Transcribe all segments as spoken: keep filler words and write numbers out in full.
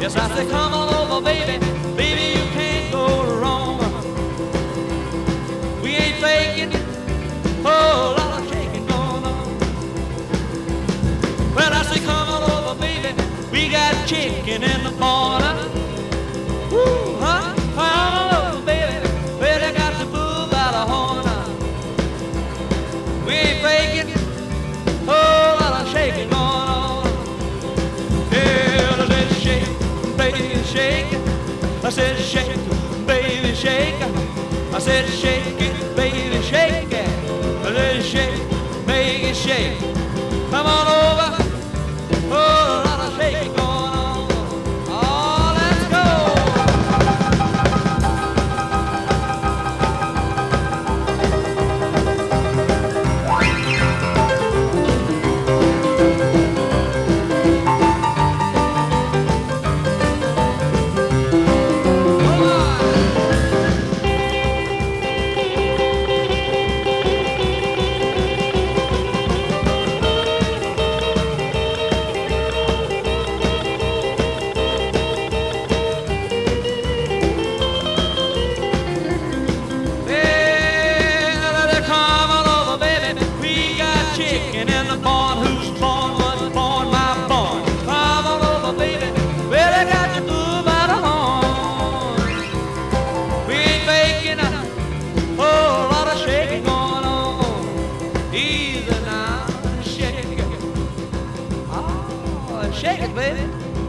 Yes, I say, come on over, baby. Baby, you can't go wrong. We ain't faking. Oh, lot of shaking going on. Well, I say, come on over, baby. We got chicken in the corner. Woo, huh? Come on over, baby. Well, they got the bull by the horn. We ain't faking. Oh, lot of shaking going on. Yeah, I said, shake, baby, shake. I said, shake, baby, shake. I said, shake it, baby, shake it. I said, shake, make it shake. Come on over. Oh, a lot of shaking going on. Oh, let's go. Chicken in the barn, who's born was born, my born. Come on over, baby. Well, I got you through by the horn. We ain't faking a whole lot of shaking going on. Easy now, shake it. Oh, shake it, baby.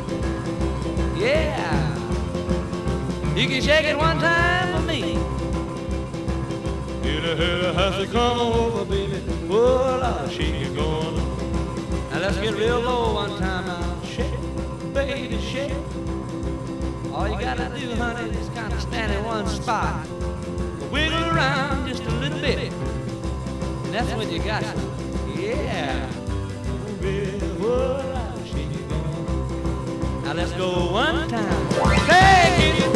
Yeah. You can shake it one time for me. Hit a hit a has to come over, baby. Oh, Lord, shake it going on. Now let's get real low one time now. Shake, baby, shake. All you gotta do, honey, is kind of stand in one spot. Wiggle around just a little bit. And that's when you got it. Yeah. Oh, baby, oh, Lord, shake it going on. Now let's go one time. Take it.